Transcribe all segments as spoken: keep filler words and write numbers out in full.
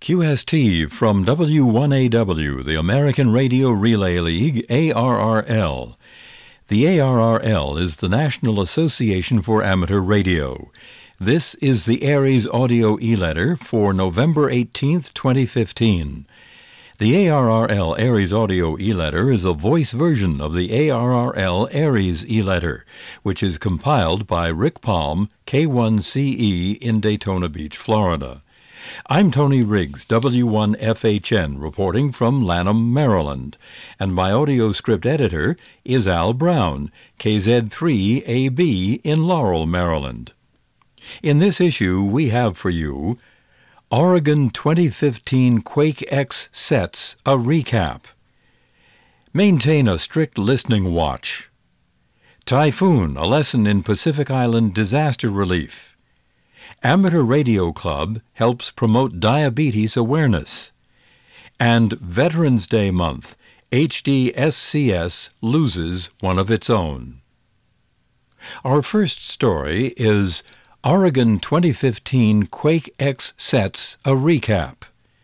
Q S T from W one A W, the American Radio Relay League, A R R L. The A R R L is the National Association for Amateur Radio. This is the ARES Audio E-Letter for November eighteenth, twenty fifteen. The A R R L ARES Audio E-Letter is a voice version of the A R R L ARES E-Letter, which is compiled by Rick Palm, K one C E in Daytona Beach, Florida. I'm Tony Riggs, W one F H N, reporting from Lanham, Maryland, and my audio script editor is Al Brown, K Z three A B in Laurel, Maryland. In this issue, we have for you Oregon twenty fifteen Quake X Sets, a recap. Maintain a strict listening watch. Typhoon, a lesson in Pacific Island disaster relief. Amateur Radio Club helps promote diabetes awareness. And Veterans Day Month, H D S C S loses one of its own. Our first story is Oregon twenty fifteen Quake X Sets, a recap.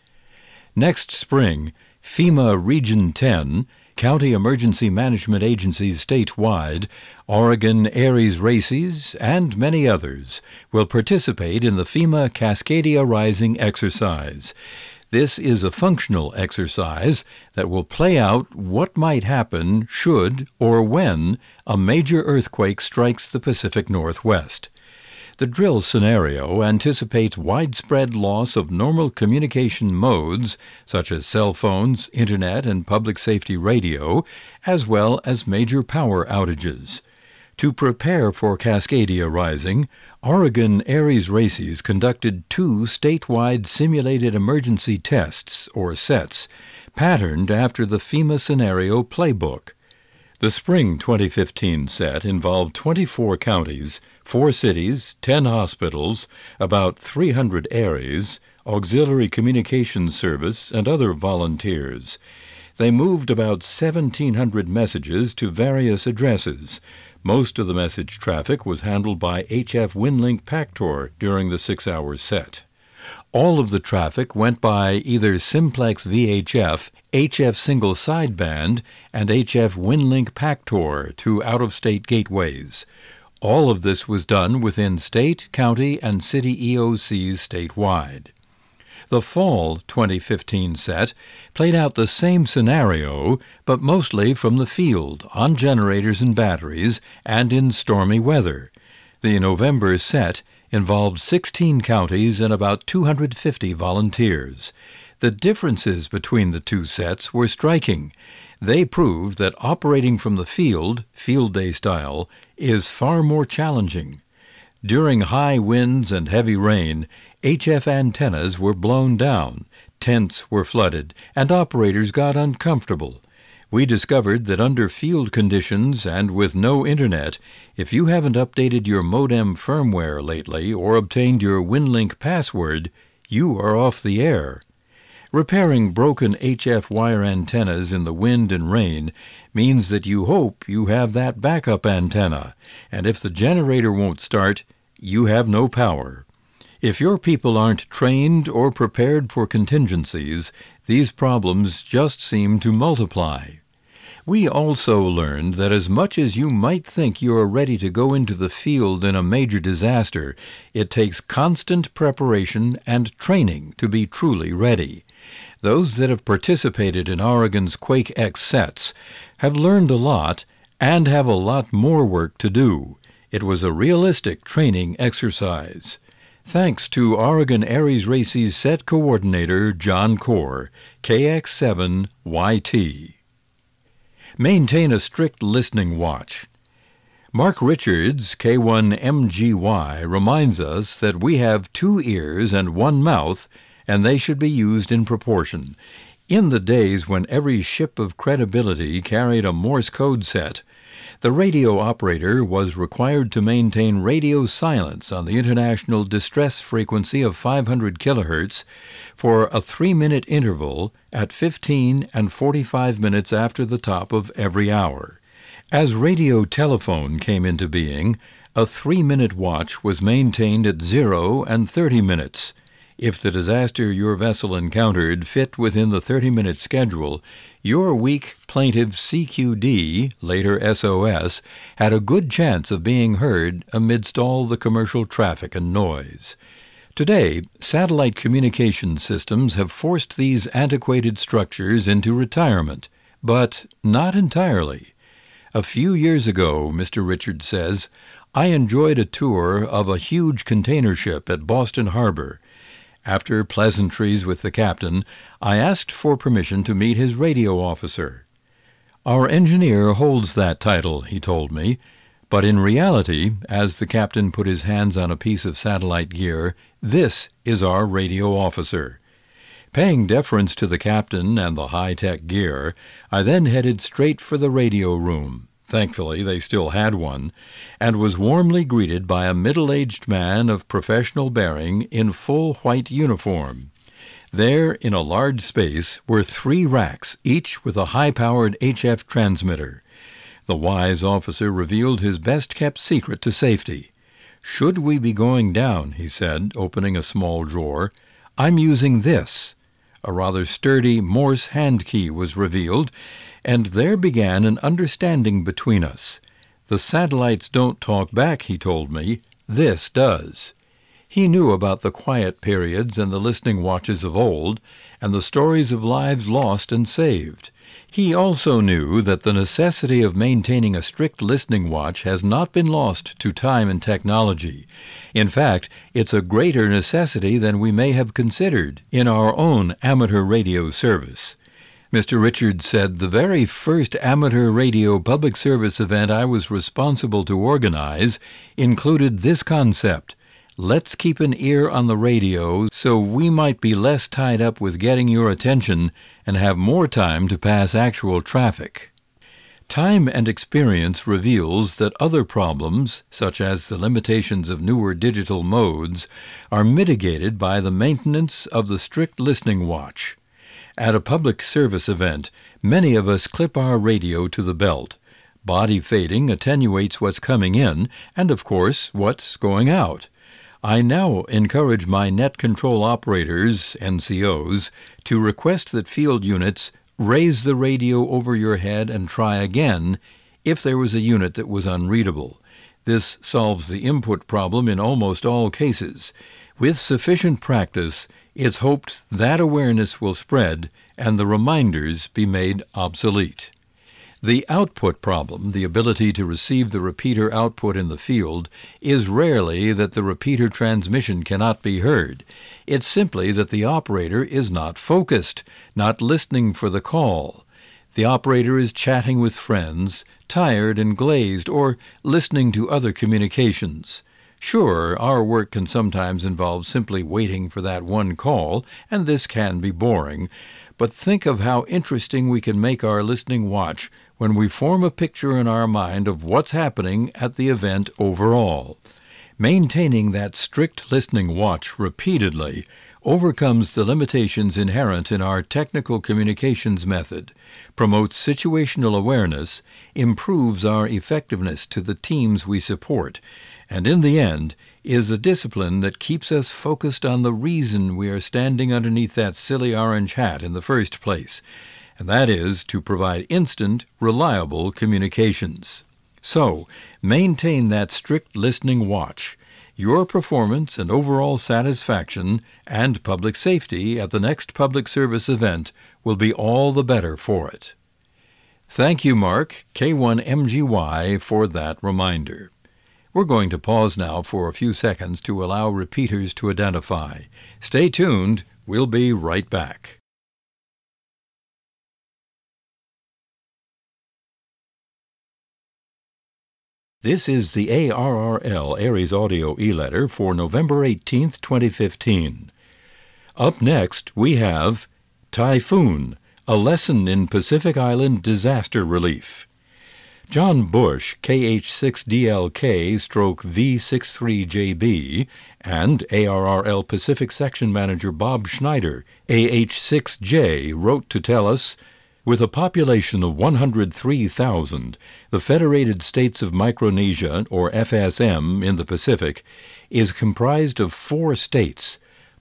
Next spring, FEMA Region ten, County Emergency Management Agencies statewide, Oregon ARES Races, and many others will participate in the FEMA Cascadia Rising exercise. This is a functional exercise that will play out what might happen should or when a major earthquake strikes the Pacific Northwest. The drill scenario anticipates widespread loss of normal communication modes, such as cell phones, internet, and public safety radio, as well as major power outages. To prepare for Cascadia Rising, Oregon ARES Races conducted two statewide simulated emergency tests, or sets, patterned after the FEMA scenario playbook. The spring twenty fifteen set involved twenty-four counties, four cities, ten hospitals, about three hundred ARES, auxiliary communications service, and other volunteers. They moved about seventeen hundred messages to various addresses. Most of the message traffic was handled by H F WinLink Pactor during the six-hour set. All of the traffic went by either Simplex V H F, H F Single Sideband, and H F WinLink Pactor to out-of-state gateways. All of this was done within state, county, and city E O Cs statewide. The fall twenty fifteen set played out the same scenario, but mostly from the field, on generators and batteries, and in stormy weather. The November set involved sixteen counties and about two hundred fifty volunteers. The differences between the two sets were striking. They proved that operating from the field, field day style, is far more challenging. During high winds and heavy rain, H F antennas were blown down, tents were flooded, and operators got uncomfortable. We discovered that under field conditions and with no internet, if you haven't updated your modem firmware lately or obtained your WinLink password, you are off the air. Repairing broken H F wire antennas in the wind and rain means that you hope you have that backup antenna, and if the generator won't start, you have no power. If your people aren't trained or prepared for contingencies, these problems just seem to multiply. We also learned that as much as you might think you are ready to go into the field in a major disaster, it takes constant preparation and training to be truly ready. Those that have participated in Oregon's Quake X sets have learned a lot and have a lot more work to do. It was a realistic training exercise. Thanks to Oregon ARES Races set coordinator John Core, K X seven Y T. Maintain a strict listening watch. Mark Richards, K one M G Y, reminds us that we have two ears and one mouth, and they should be used in proportion. In the days when every ship of credibility carried a Morse code set, the radio operator was required to maintain radio silence on the international distress frequency of five hundred kilohertz for a three-minute interval at fifteen and forty-five minutes after the top of every hour. As radio telephone came into being, a three-minute watch was maintained at zero and thirty minutes. If the disaster your vessel encountered fit within the thirty-minute schedule, your weak plaintive C Q D, later S O S, had a good chance of being heard amidst all the commercial traffic and noise. Today, satellite communication systems have forced these antiquated structures into retirement, but not entirely. A few years ago, Mister Richards says, I enjoyed a tour of a huge container ship at Boston Harbor. After pleasantries with the captain, I asked for permission to meet his radio officer. Our engineer holds that title, he told me, but in reality, as the captain put his hands on a piece of satellite gear, this is our radio officer. Paying deference to the captain and the high-tech gear, I then headed straight for the radio room. Thankfully, they still had one, and was warmly greeted by a middle-aged man of professional bearing in full white uniform. There, in a large space, were three racks, each with a high-powered H F transmitter. The wise officer revealed his best-kept secret to safety. Should we be going down, he said, opening a small drawer, I'm using this. A rather sturdy Morse hand key was revealed, and there began an understanding between us. The satellites don't talk back, he told me. This does. He knew about the quiet periods and the listening watches of old, and the stories of lives lost and saved. He also knew that the necessity of maintaining a strict listening watch has not been lost to time and technology. In fact, it's a greater necessity than we may have considered in our own amateur radio service. Mister Richards said the very first amateur radio public service event I was responsible to organize included this concept. Let's keep an ear on the radio so we might be less tied up with getting your attention and have more time to pass actual traffic. Time and experience reveals that other problems, such as the limitations of newer digital modes, are mitigated by the maintenance of the strict listening watch. At a public service event, many of us clip our radio to the belt. Body fading attenuates what's coming in and, of course, what's going out. I now encourage my net control operators, N C Os, to request that field units raise the radio over your head and try again if there was a unit that was unreadable. This solves the input problem in almost all cases. With sufficient practice, it's hoped that awareness will spread and the reminders be made obsolete. The output problem, the ability to receive the repeater output in the field, is rarely that the repeater transmission cannot be heard. It's simply that the operator is not focused, not listening for the call. The operator is chatting with friends, tired and glazed, or listening to other communications. Sure, our work can sometimes involve simply waiting for that one call, and this can be boring, but think of how interesting we can make our listening watch when we form a picture in our mind of what's happening at the event overall. Maintaining that strict listening watch repeatedly overcomes the limitations inherent in our technical communications method, promotes situational awareness, improves our effectiveness to the teams we support, and in the end is a discipline that keeps us focused on the reason we are standing underneath that silly orange hat in the first place, and that is to provide instant, reliable communications. So, maintain that strict listening watch. Your performance and overall satisfaction and public safety at the next public service event will be all the better for it. Thank you, Mark, K one M G Y, for that reminder. We're going to pause now for a few seconds to allow repeaters to identify. Stay tuned. We'll be right back. This is the A R R L Aries Audio e-letter for November eighteenth, twenty fifteen. Up next, we have Typhoon, a lesson in Pacific Island disaster relief. John Bush, K H six D L K V sixty-three J B, and A R R L Pacific Section Manager Bob Schneider, A H six J, wrote to tell us, with a population of one hundred three thousand, the Federated States of Micronesia, or F S M, in the Pacific, is comprised of four states: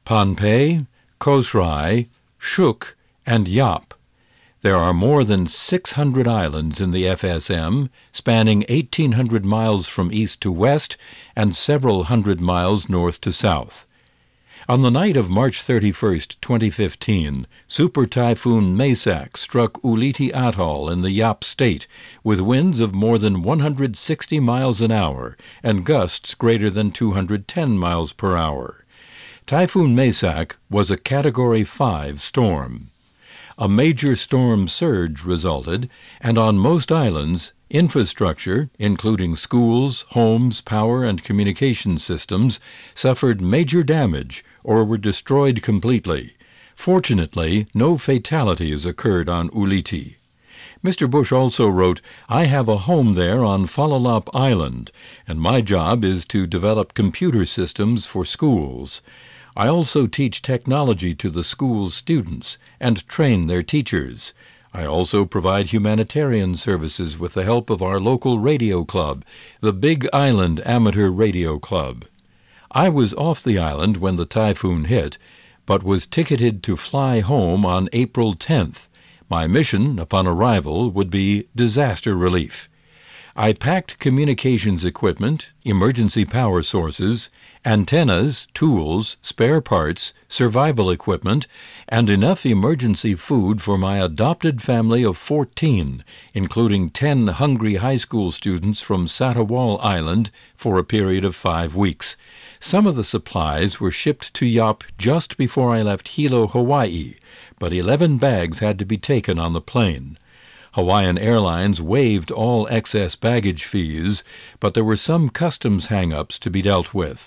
Pohnpei, Khosrai, Shuk, and Yap. There are more than six hundred islands in the F S M, spanning eighteen hundred miles from east to west and several hundred miles north to south. On the night of March thirty-first, twenty fifteen, Super Typhoon Maysak struck Ulithi Atoll in the Yap State with winds of more than one hundred sixty miles an hour and gusts greater than two hundred ten miles per hour. Typhoon Maysak was a Category five storm. A major storm surge resulted, and on most islands, infrastructure, including schools, homes, power, and communication systems, suffered major damage or were destroyed completely. Fortunately, no fatalities occurred on Ulithi. Mister Bush also wrote, "I have a home there on Falalap Island, and my job is to develop computer systems for schools. I also teach technology to the school's students and train their teachers. I also provide humanitarian services with the help of our local radio club, the Big Island Amateur Radio Club. I was off the island when the typhoon hit, but was ticketed to fly home on April tenth. My mission, upon arrival, would be disaster relief. I packed communications equipment, emergency power sources, antennas, tools, spare parts, survival equipment, and enough emergency food for my adopted family of fourteen, including ten hungry high school students from Satawal Island for a period of five weeks. Some of the supplies were shipped to Yap just before I left Hilo, Hawaii, but eleven bags had to be taken on the plane. Hawaiian Airlines waived all excess baggage fees, but there were some customs hang-ups to be dealt with.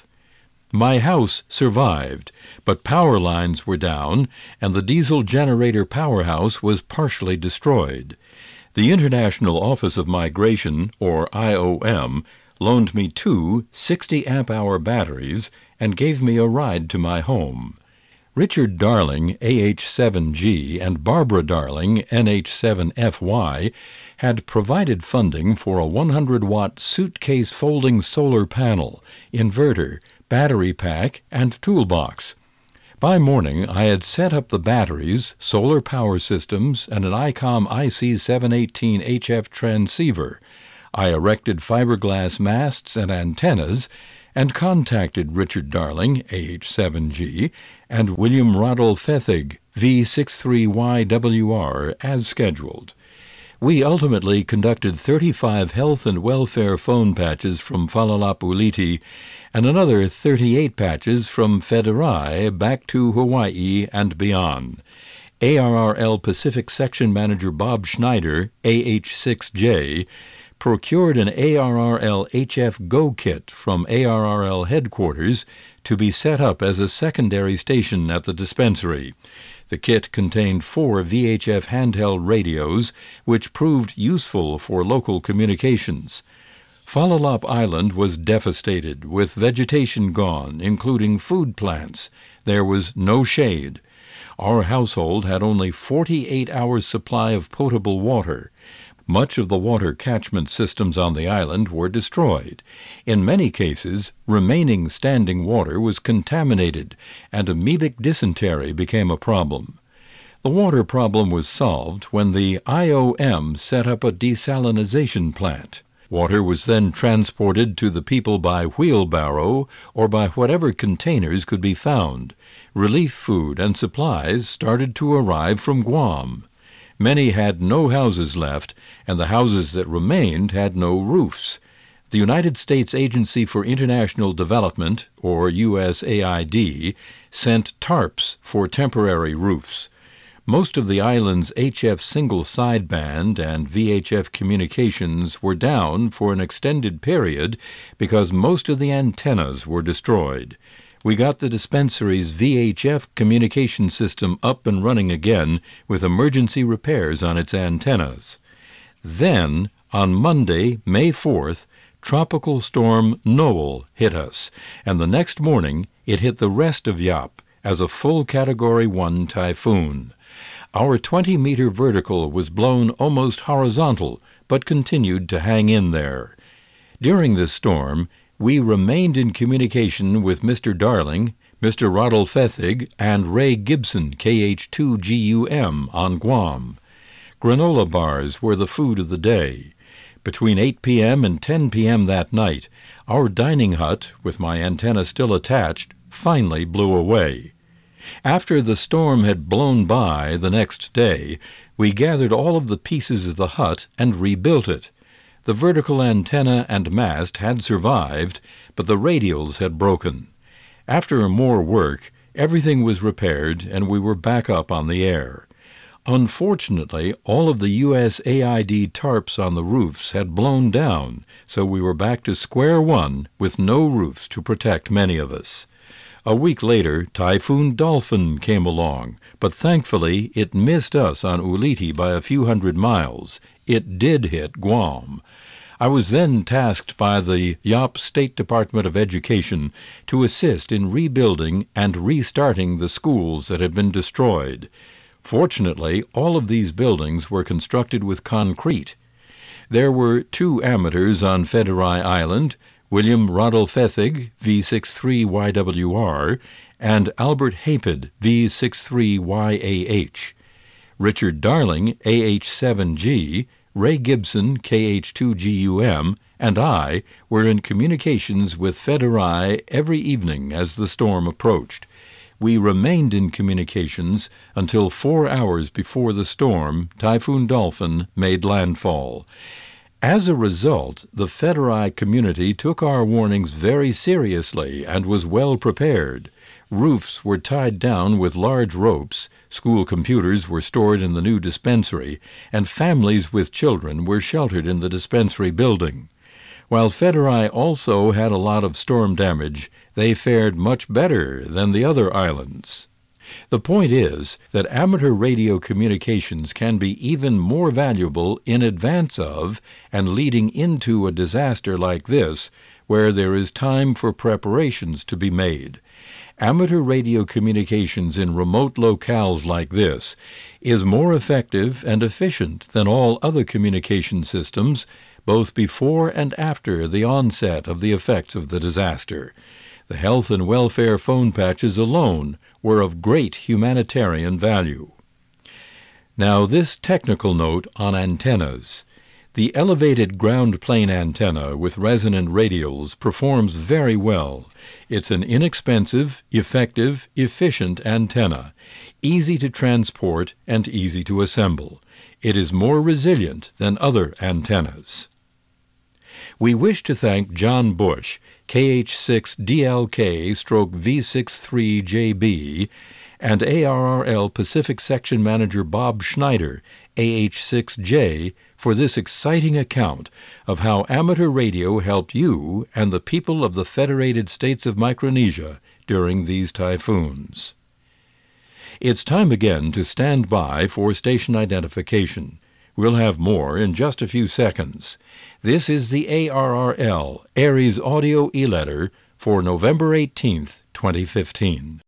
My house survived, but power lines were down, and the diesel generator powerhouse was partially destroyed. The International Office of Migration, or I O M, loaned me two sixty-amp-hour batteries and gave me a ride to my home. Richard Darling, A H seven G, and Barbara Darling, N H seven F Y, had provided funding for a one hundred watt suitcase folding solar panel, inverter, battery pack, and toolbox. By morning, I had set up the batteries, solar power systems, and an I COM I C seven eighteen H F transceiver. I erected fiberglass masts and antennas, and contacted Richard Darling, A H seven G, and William Rodel Fethig, V sixty-three Y W R, as scheduled. We ultimately conducted thirty-five health and welfare phone patches from Falalap Ulithi and another thirty-eight patches from Federai back to Hawaii and beyond. A R R L Pacific Section Manager Bob Schneider, A H six J, procured an A R R L H F Go kit from A R R L headquarters to be set up as a secondary station at the dispensary. The kit contained four V H F handheld radios, which proved useful for local communications. Falalap Island was devastated, with vegetation gone, including food plants. There was no shade. Our household had only forty-eight hours' supply of potable water. Much of the water catchment systems on the island were destroyed. In many cases, remaining standing water was contaminated, and amoebic dysentery became a problem. The water problem was solved when the I O M set up a desalinization plant. Water was then transported to the people by wheelbarrow or by whatever containers could be found. Relief food and supplies started to arrive from Guam. Many had no houses left, and the houses that remained had no roofs. The United States Agency for International Development, or U S A I D, sent tarps for temporary roofs. Most of the island's H F single sideband and V H F communications were down for an extended period because most of the antennas were destroyed. We got the dispensary's V H F communication system up and running again with emergency repairs on its antennas. Then, on Monday, May fourth, Tropical Storm Noel hit us, and the next morning it hit the rest of Yap as a full Category one typhoon. Our twenty-meter vertical was blown almost horizontal, but continued to hang in there. During this storm, we remained in communication with Mister Darling, Mister Rodolph Fethig and Ray Gibson, K H two G U M, on Guam. Granola bars were the food of the day. Between eight p.m. and ten p.m. that night, our dining hut, with my antenna still attached, finally blew away. After the storm had blown by the next day, we gathered all of the pieces of the hut and rebuilt it. The vertical antenna and mast had survived, but the radials had broken. After more work, everything was repaired and we were back up on the air. Unfortunately, all of the U S A I D tarps on the roofs had blown down, so we were back to square one with no roofs to protect many of us. A week later, Typhoon Dolphin came along, but thankfully it missed us on Ulithi by a few hundred miles. It did hit Guam. I was then tasked by the Yap State Department of Education to assist in rebuilding and restarting the schools that had been destroyed. Fortunately, all of these buildings were constructed with concrete. There were two amateurs on Federai Island, William Rodolph Fethig, V sixty-three Y W R, and Albert Hapid, V sixty-three Y A H. Richard Darling, A H seven G, Ray Gibson, K H two G U M, and I were in communications with Federai every evening as the storm approached. We remained in communications until four hours before the storm, Typhoon Dolphin, made landfall. As a result, the Federai community took our warnings very seriously and was well prepared. Roofs were tied down with large ropes, school computers were stored in the new dispensary, and families with children were sheltered in the dispensary building. While Federai also had a lot of storm damage, they fared much better than the other islands. The point is that amateur radio communications can be even more valuable in advance of and leading into a disaster like this, where there is time for preparations to be made. Amateur radio communications in remote locales like this is more effective and efficient than all other communication systems, both before and after the onset of the effects of the disaster. The health and welfare phone patches alone were of great humanitarian value. Now this technical note on antennas. The elevated ground plane antenna with resonant radials performs very well. It's an inexpensive, effective, efficient antenna, easy to transport and easy to assemble. It is more resilient than other antennas. We wish to thank John Bush, K H six D L K V sixty-three J B, and A R R L Pacific Section Manager Bob Schneider, A H six J, for this exciting account of how amateur radio helped you and the people of the Federated States of Micronesia during these typhoons. It's time again to stand by for station identification. We'll have more in just a few seconds. This is the A R R L Aries Audio E-Letter for November eighteenth, twenty fifteen.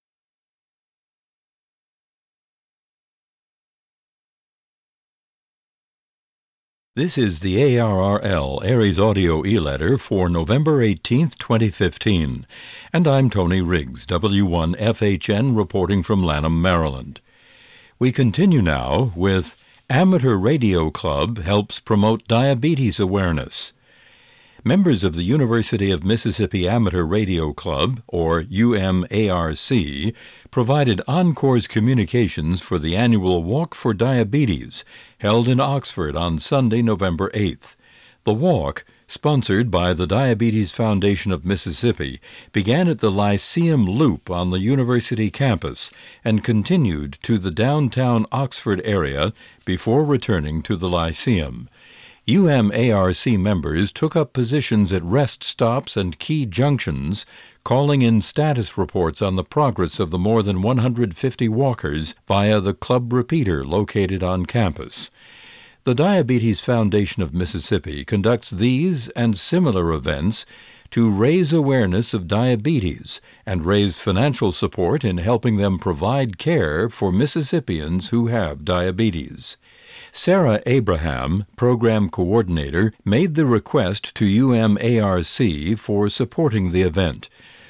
This is the A R R L Aries Audio E-Letter for November eighteenth, twenty fifteen, and I'm Tony Riggs, W one F H N, reporting from Lanham, Maryland. We continue now with Amateur Radio Club helps promote diabetes awareness. Members of the University of Mississippi Amateur Radio Club, or U M A R C, provided Encore's communications for the annual Walk for Diabetes, held in Oxford on Sunday, November eighth. The walk, sponsored by the Diabetes Foundation of Mississippi, began at the Lyceum Loop on the university campus and continued to the downtown Oxford area before returning to the Lyceum. U M A R C members took up positions at rest stops and key junctions, calling in status reports on the progress of the more than one hundred fifty walkers via the club repeater located on campus. The Diabetes Foundation of Mississippi conducts these and similar events to raise awareness of diabetes and raise financial support in helping them provide care for Mississippians who have diabetes. Sarah Abraham, program coordinator, made the request to U M A R C for supporting the event.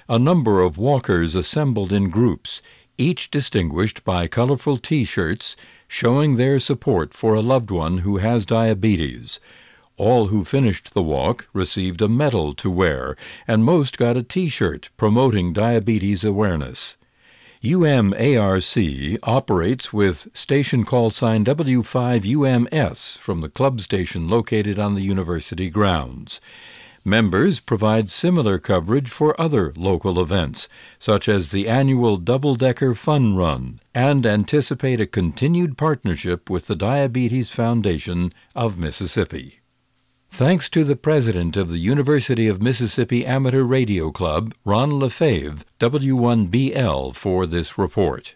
A number of walkers assembled in groups, each distinguished by colorful T-shirts showing their support for a loved one who has diabetes. All who finished the walk received a medal to wear, and most got a T-shirt promoting diabetes awareness. U M A R C operates with station call sign W five U M S from the club station located on the university grounds. Members provide similar coverage for other local events, such as the annual Double-Decker Fun Run, and anticipate a continued partnership with the Diabetes Foundation of Mississippi. Thanks to the president of the University of Mississippi Amateur Radio Club, Ron Lefebvre, W one B L, for this report.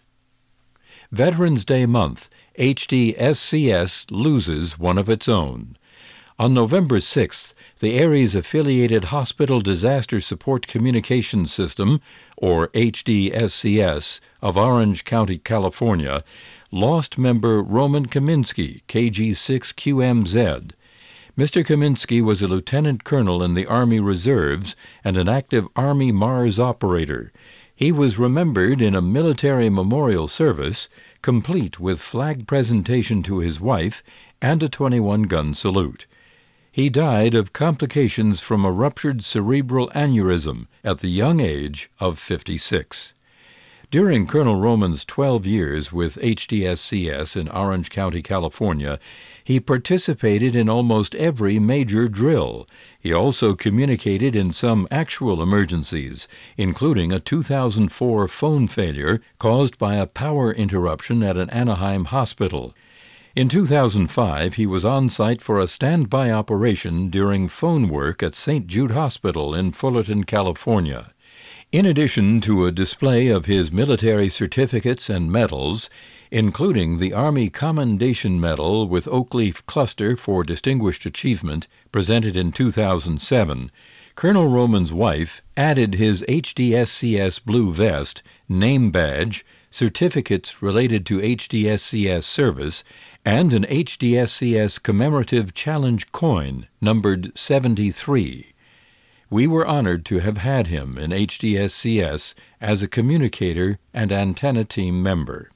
Veterans Day month, H D S C S loses one of its own. On November sixth, the Aries-affiliated Hospital Disaster Support Communications System, or H D S C S, of Orange County, California, lost member Roman Kaminsky, K G six Q M Z. Mister Kaminsky was a lieutenant colonel in the Army Reserves and an active Army Mars operator. He was remembered in a military memorial service, complete with flag presentation to his wife and a twenty-one gun salute. He died of complications from a ruptured cerebral aneurysm at the young age of fifty-six. During Colonel Roman's twelve years with H D S C S in Orange County, California, he participated in almost every major drill. He also communicated in some actual emergencies, including a two thousand four phone failure caused by a power interruption at an Anaheim hospital. In two thousand five, he was on site for a standby operation during phone work at Saint Jude Hospital in Fullerton, California. In addition to a display of his military certificates and medals, including the Army Commendation Medal with Oak Leaf Cluster for Distinguished Achievement, presented in two thousand seven, Colonel Roman's wife added his H D S C S blue vest, name badge, certificates related to H D S C S service, and an H D S C S commemorative challenge coin numbered seventy-three. We were honored to have had him in H D S C S as a communicator and antenna team member.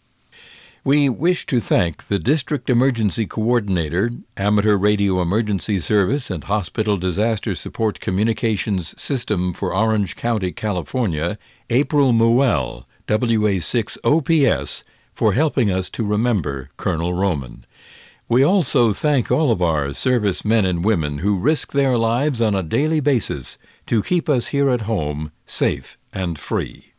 We wish to thank the District Emergency Coordinator, Amateur Radio Emergency Service and Hospital Disaster Support Communications System for Orange County, California, April Muell, W A six O P S, for helping us to remember Colonel Roman. We also thank all of our servicemen and women who risk their lives on a daily basis to keep us here at home safe and free.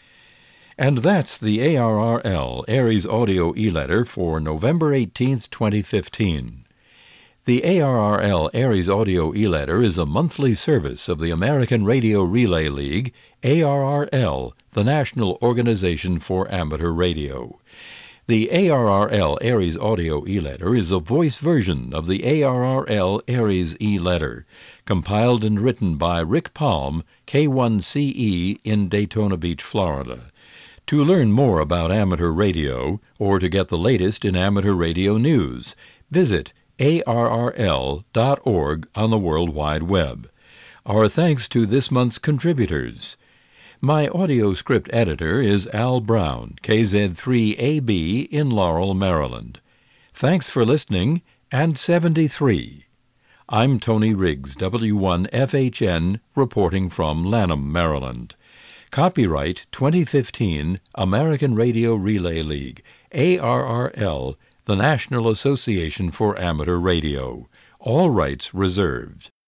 And that's the A R R L Aries Audio E-Letter for November eighteenth, twenty fifteen. The A R R L Aries Audio E-Letter is a monthly service of the American Radio Relay League, A R R L, the National Organization for Amateur Radio. The A R R L Aries Audio E-Letter is a voice version of the A R R L Aries E-Letter, compiled and written by Rick Palm, K one C E in Daytona Beach, Florida. To learn more about amateur radio, or to get the latest in amateur radio news, visit A R R L dot org on the World Wide Web. Our thanks to this month's contributors. My audio script editor is Al Brown, K Z three A B in Laurel, Maryland. Thanks for listening, and seventy-three. I'm Tony Riggs, W one F H N, reporting from Lanham, Maryland. Copyright twenty fifteen, American Radio Relay League, A R R L, the National Association for Amateur Radio. All rights reserved.